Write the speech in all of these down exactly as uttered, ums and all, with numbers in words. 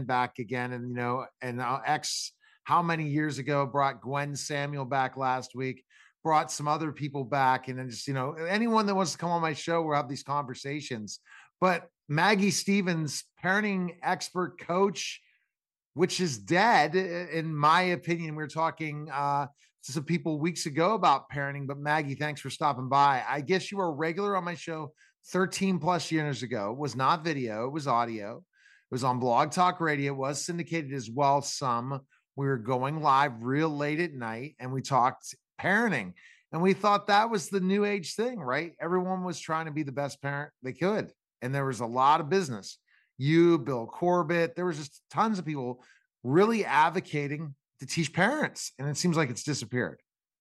back again. And, you know, and uh, X, how many years ago, brought Gwen Samuel back last week, brought some other people back. And then just, you know, anyone that wants to come on my show, we'll have these conversations. But Maggie Stevens, parenting expert coach, which is dead, in my opinion. We were talking uh, to some people weeks ago about parenting, but Maggie, thanks for stopping by. I guess you were a regular on my show thirteen plus years ago. It was not video, it was audio. It was on Blog Talk Radio. It was syndicated as well. Some we were going live real late at night and we talked parenting. And we thought that was the new age thing, right? Everyone was trying to be the best parent they could. And there was a lot of business. You, Bill Corbett, there was just tons of people really advocating to teach parents. And it seems like it's disappeared.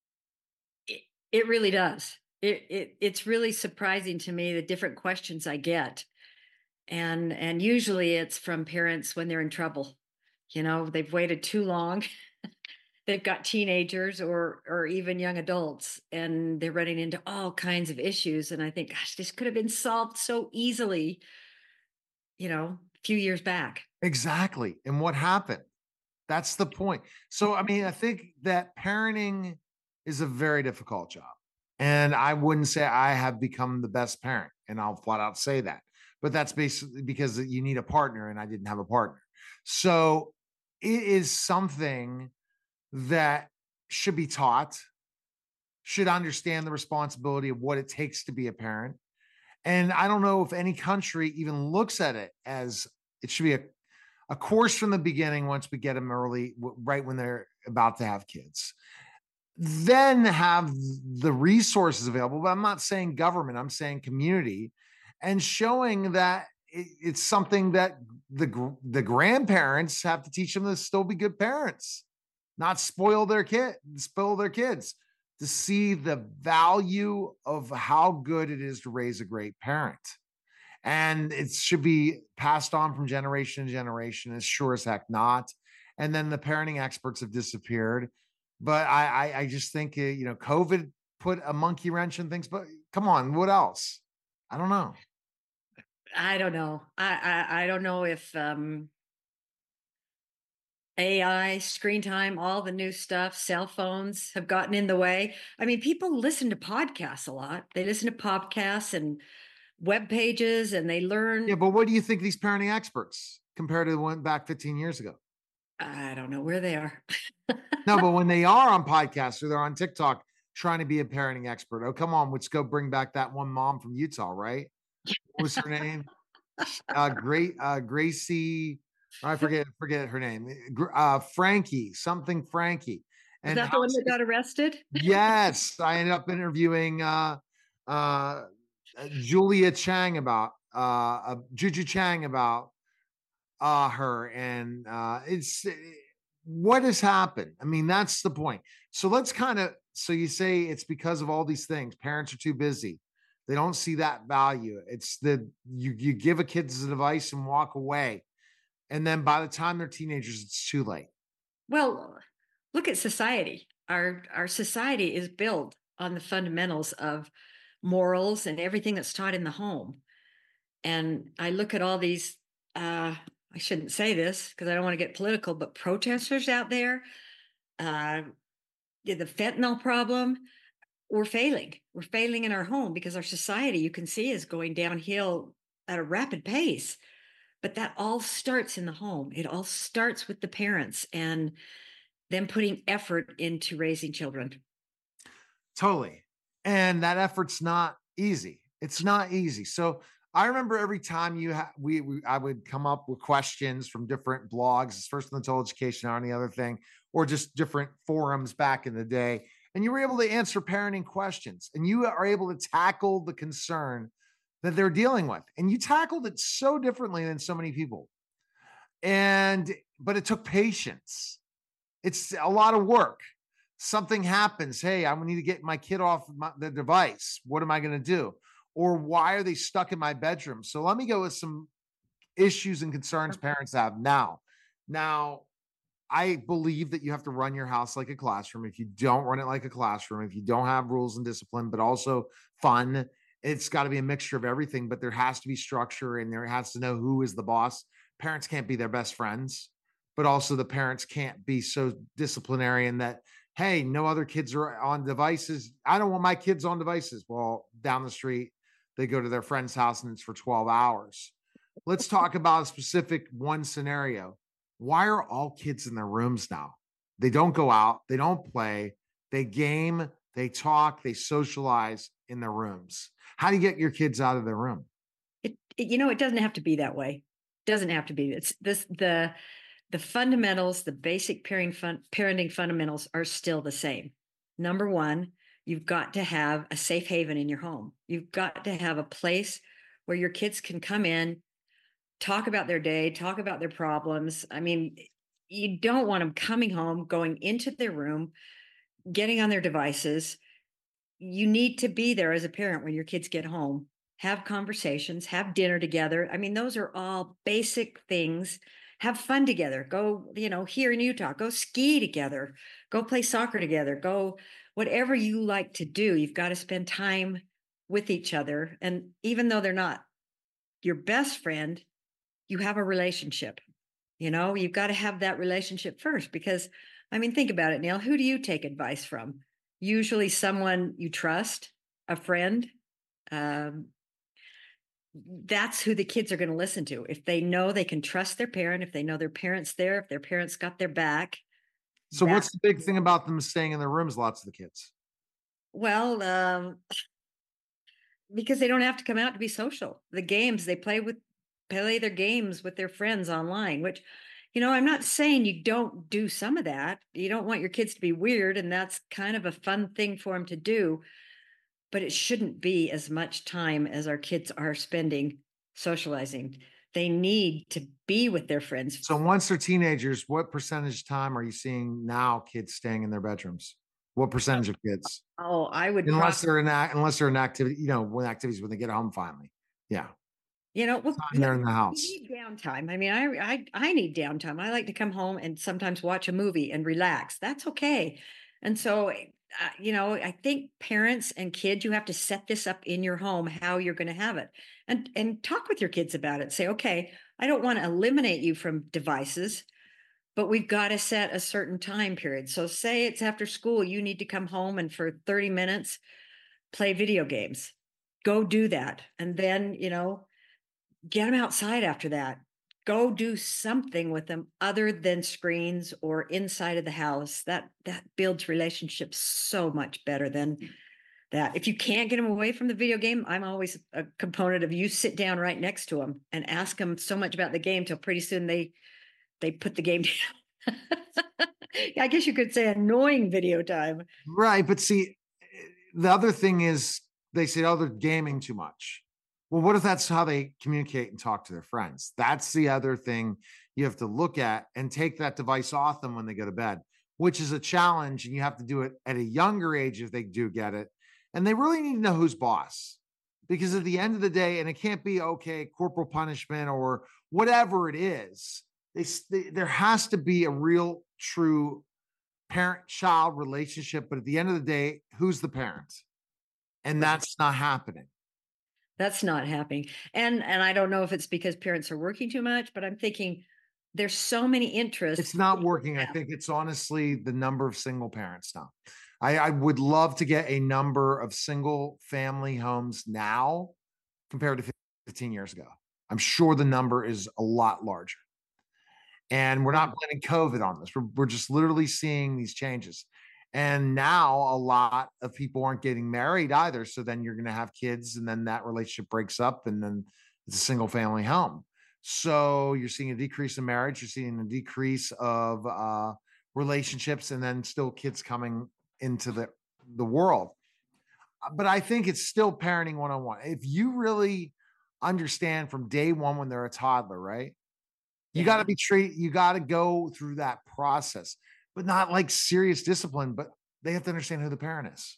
It, it really does. It, it it's really surprising to me the different questions I get. And, and usually it's from parents when they're in trouble. You know, they've waited too long. They've got teenagers or or even young adults, and they're running into all kinds of issues. And I think, gosh, this could have been solved so easily, you know, a few years back. Exactly. And what happened? That's the point. So, I mean, I think that parenting is a very difficult job. And I wouldn't say I have become the best parent, and I'll flat out say that. But that's basically because you need a partner, and I didn't have a partner. So it is something that should be taught, should understand the responsibility of what it takes to be a parent. And I don't know if any country even looks at it as it should be a, a course from the beginning once we get them early, right when they're about to have kids. Then have the resources available. But I'm not saying government, I'm saying community, and showing that it, it's something that the, the grandparents have to teach them to still be good parents. Not spoil their kid, spoil their kids, to see the value of how good it is to raise a great parent. And it should be passed on from generation to generation, as sure as heck not. And then the parenting experts have disappeared. But I, I, I just think, uh, you know, COVID put a monkey wrench in things, but come on, what else? I don't know. I don't know. I, I, I don't know if, um, A I, screen time, all the new stuff, cell phones have gotten in the way. I mean, people listen to podcasts a lot. They listen to podcasts and web pages, and they learn. Yeah, but what do you think these parenting experts compared to the one back fifteen years ago? I don't know where they are. No, but when they are on podcasts or they're on TikTok trying to be a parenting expert, oh, come on, let's go bring back that one mom from Utah, right? What was her name? Uh, great, uh, Gracie. I forget forget her name. Uh, Frankie, something Frankie. And is that the one that got arrested? Yes, I ended up interviewing uh, uh, Julia Chang about uh, uh, Juju Chang about uh, her, and uh, it's what has happened. I mean, that's the point. So let's kind of. So you say it's because of all these things. Parents are too busy. They don't see that value. It's the you you give a kid a device and walk away. And then by the time they're teenagers, it's too late. Well, look at society. Our our society is built on the fundamentals of morals and everything that's taught in the home. And I look at all these, uh, I shouldn't say this because I don't want to get political, but protesters out there, uh, the fentanyl problem, we're failing. We're failing in our home because our society, you can see, is going downhill at a rapid pace. But that all starts in the home. It all starts with the parents and them putting effort into raising children. Totally. And that effort's not easy. It's not easy. So I remember every time you ha- we, we I would come up with questions from different blogs, First in the Total Education or any other thing, or just different forums back in the day. And you were able to answer parenting questions, and you are able to tackle the concern that they're dealing with. And you tackled it so differently than so many people. And, but it took patience. It's a lot of work. Something happens. Hey, I need to get my kid off my, the device. What am I going to do? Or why are they stuck in my bedroom? So let me go with some issues and concerns parents have now. Now, I believe that you have to run your house like a classroom. If you don't run it like a classroom, if you don't have rules and discipline, but also fun, it's got to be a mixture of everything, but there has to be structure and there has to know who is the boss. parents can't be their best friends, but also the parents can't be so disciplinarian that, hey, no other kids are on devices. I don't want my kids on devices. Well, down the street, they go to their friend's house and it's for twelve hours. Let's talk about a specific one scenario. Why are all kids in their rooms now? They don't go out, they don't play, they game, they talk, they socialize in their rooms. How do you get your kids out of their room? It, it you know, it doesn't have to be that way. Doesn't have to be. It's this the the fundamentals, the basic parenting fun, parenting fundamentals are still the same. Number one, you've got to have a safe haven in your home. You've got to have a place where your kids can come in, talk about their day, talk about their problems. I mean, you don't want them coming home, going into their room, getting on their devices. You need to be there as a parent when your kids get home, have conversations, have dinner together. I mean, those are all basic things. Have fun together. Go, you know, here in Utah, go ski together, go play soccer together, go whatever you like to do. You've got to spend time with each other. And even though they're not your best friend, you have a relationship. You know, you've got to have that relationship first because, I mean, think about it, Neil. Who do you take advice from? Usually someone you trust, a friend. Um, that's who the kids are going to listen to. If they know they can trust their parent, if they know their parents there, if their parents got their back. So what's the big thing about them staying in their rooms, lots of the kids? Well, um, because they don't have to come out to be social. The games they play with, play their games with their friends online, which, you know, I'm not saying you don't do some of that. You don't want your kids to be weird, and that's kind of a fun thing for them to do. But it shouldn't be as much time as our kids are spending socializing. They need to be with their friends. So once they're teenagers, what percentage time are you seeing now kids staying in their bedrooms? What percentage of kids? Oh, I would unless prob- they're in unless they're in activity, you know, when activities when they get home finally. Yeah. You know, well, Time they're in the house. you need downtime. I mean, I, I I need downtime. I like to come home and sometimes watch a movie and relax. That's okay. And so, uh, you know, I think parents and kids, you have to set this up in your home how you're going to have it, and and talk with your kids about it. Say, okay, I don't want to eliminate you from devices, but we've got to set a certain time period. So, say it's after school, you need to come home and for thirty minutes play video games. Go do that, and then you know get them outside after that. Go do something with them other than screens or inside of the house. That that builds relationships so much better than that. If you can't get them away from the video game, I'm always a component of you sit down right next to them and ask them so much about the game till pretty soon they they put the game down. I guess you could say annoying video time. Right. But see, the other thing is they say, oh, they're gaming too much. Well, what if that's how they communicate and talk to their friends? That's the other thing you have to look at and take that device off them when they go to bed, which is a challenge. And you have to do it at a younger age if they do get it. And they really need to know who's boss, because at the end of the day, and it can't be, okay, corporal punishment or whatever it is, they, they, there has to be a real, true parent-child relationship. But at the end of the day, who's the parent? And that's not happening. That's not happening. And and I don't know if it's because parents are working too much, but I'm thinking there's so many interests. It's not working. I think it's honestly the number of single parents now. I, I would love to get a number of single family homes now compared to fifteen years ago. I'm sure the number is a lot larger. And we're not blaming COVID on this. We're, we're just literally seeing these changes. And now a lot of people aren't getting married either. So then you're going to have kids, and then that relationship breaks up, and then it's a single family home. So you're seeing a decrease in marriage. You're seeing a decrease of uh, relationships, and then still kids coming into the, the world. But I think it's still parenting one-on-one. If you really understand from day one when they're a toddler, right? You yeah. got to be treated, you got to go through that process, but not like serious discipline, but they have to understand who the parent is.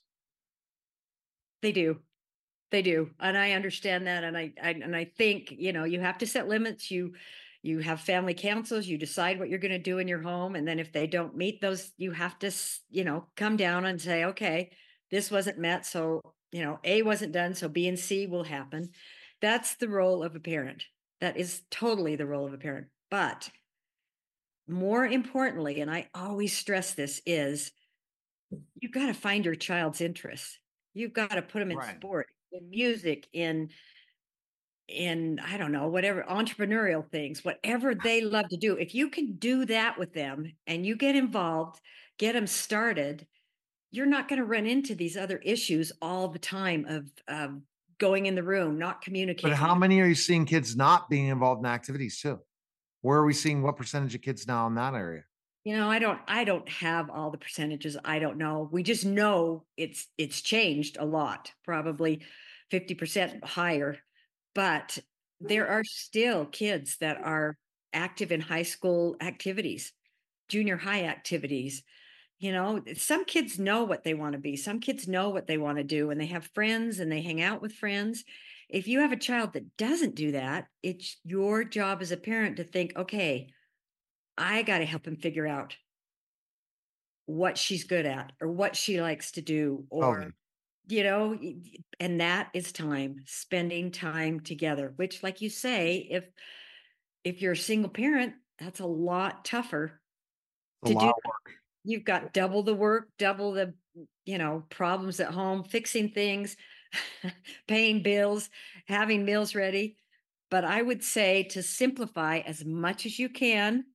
They do. They do. And I understand that. And I, I, and I think, you know, you have to set limits. You, you have family councils, you decide what you're going to do in your home. And then if they don't meet those, you have to, you know, come down and say, okay, this wasn't met. So, you know, A wasn't done. So B and C will happen. That's the role of a parent. That is totally the role of a parent. But more importantly, and I always stress this, is you've got to find your child's interests. You've got to put them in Right. sport, in music, in in I don't know, whatever entrepreneurial things, whatever they love to do. If you can do that with them and you get involved, get them started, you're not going to run into these other issues all the time of of going in the room, not But how communicating. many are you seeing kids not being involved in activities too? Where are we seeing what percentage of kids now in that area? You know, I don't I don't have all the percentages. I don't know. We just know it's it's changed a lot, probably fifty percent higher. But there are still kids that are active in high school activities, junior high activities. You know, some kids know what they want to be. Some kids know what they want to do and they have friends and they hang out with friends. If you have a child that doesn't do that, it's your job as a parent to think, okay, I got to help him figure out what she's good at or what she likes to do, or Totally. you know y- y- and that is time, spending time together, which, like you say, if if you're a single parent, that's a lot tougher A to do. lot of work. You've got double the work, double the you know problems at home, fixing things, paying bills, having meals ready. But I would say to simplify as much as you can,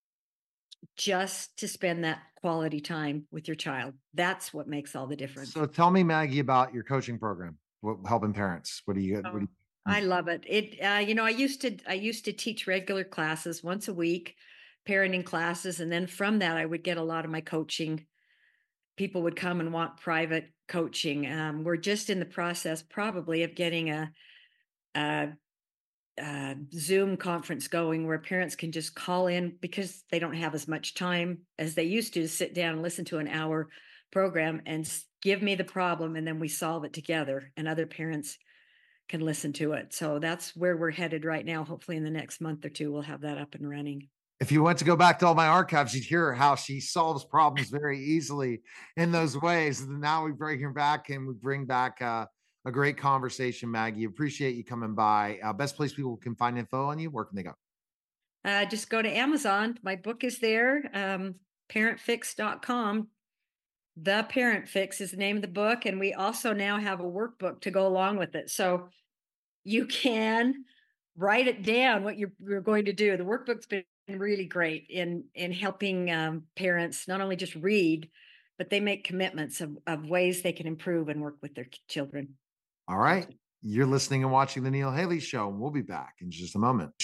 just to spend that quality time with your child. That's what makes all the difference. So tell me, Maggie, about your coaching program, what, helping parents. What do you, what do Oh, you, I love it. It uh, you know, I used to I used to teach regular classes once a week, parenting classes, and then from that I would get a lot of my coaching. People would come and want private coaching. Um, we're just in the process probably of getting a, a, a Zoom conference going where parents can just call in because they don't have as much time as they used to to sit down and listen to an hour program and s- give me the problem, and then we solve it together, and other parents can listen to it. So that's where we're headed right now. Hopefully in the next month or two, we'll have that up and running. if you went to go back to all my archives, you'd hear how she solves problems very easily in those ways. And now we bring her back and we bring back uh, a great conversation, Maggie. Appreciate you coming by. Uh, best place people can find info on you. Where can they go? Uh, just go to Amazon. My book is there, um, parent fix dot com. The Parent Fix is the name of the book. And we also now have a workbook to go along with it. So you can write it down what you're, you're going to do. The workbook's been really great in in helping um, parents not only just read, but they make commitments of, of ways they can improve and work with their children. All right. You're listening and watching the Neil Haley Show, and we'll be back in just a moment.